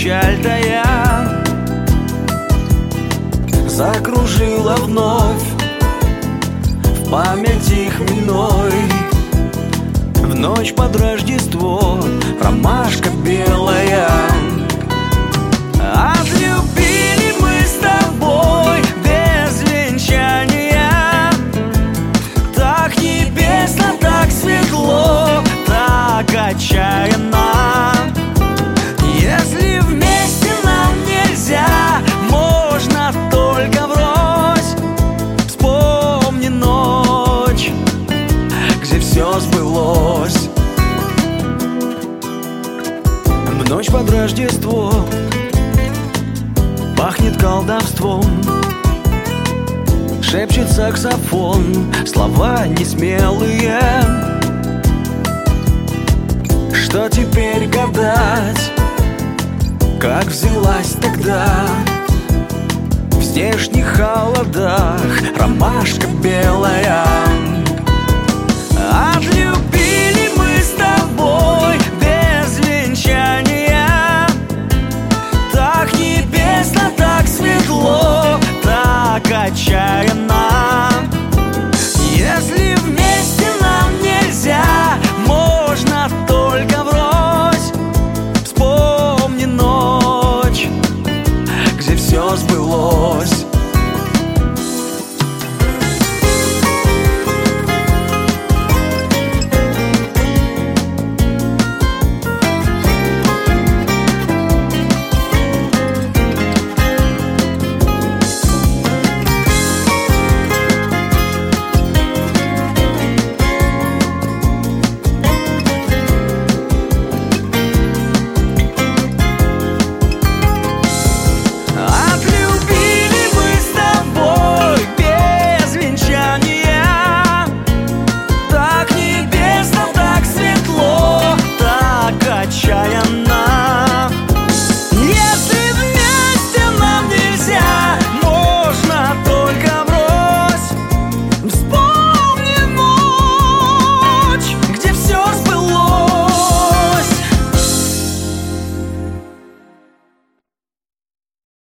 печаль тая, закружила вновь в памяти хмельной. В ночь под Рождество ромашка белая. Отлюбили мы с тобой без венчания, так небесно, так светло, так отчаянно. Если вместе нам нельзя, можно только врозь. Вспомни ночь, где все сбылось. В ночь под Рождество пахнет колдовством, шепчет саксофон слова несмелые. Что теперь гадать, как взялась тогда в здешних холодах ромашка белая.